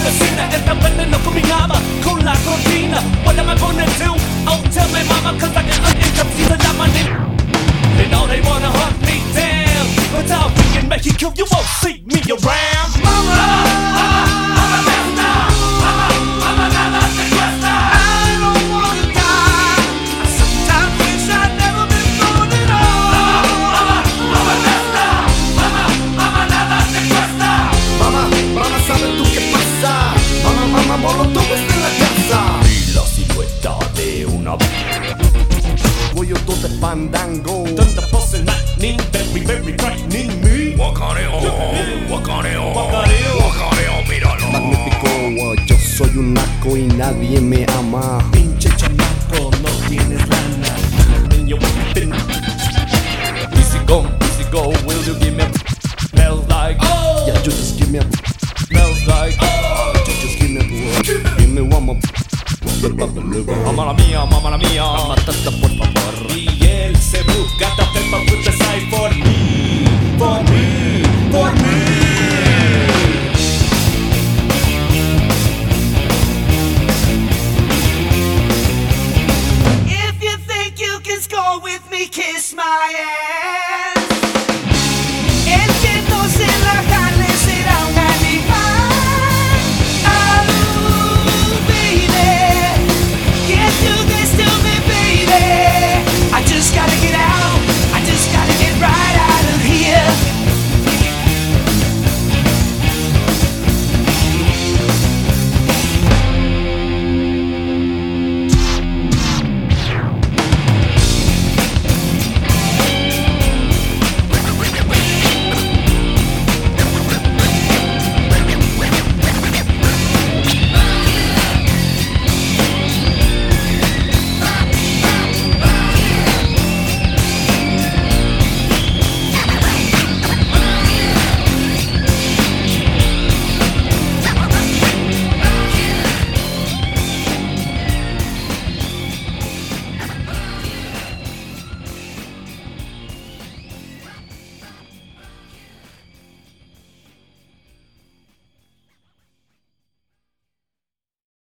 vecina, esta verde no combinaba con la cortina. What am I gonna do? Oh, tell my mama, cause I can uninterpret the money. They know they wanna hunt me down, but I'll be in Mexico, you won't see me around. Fandango, thunder pulsing lightning, very frightening me. Guacareo, míralo. magnífico, yo soy un naco y nadie me ama. Pinche chamaco, no tienes lana. Niño, easy go, will you give me a smells like? Oh, Yeah, you just give me a, smells like. you just give me a, give me one more. Mamma la mía, mamma la mía. Matata, por favor. Y él se busca the paper with the side for me, for me, for me. If you think you can score with me, kiss my ass.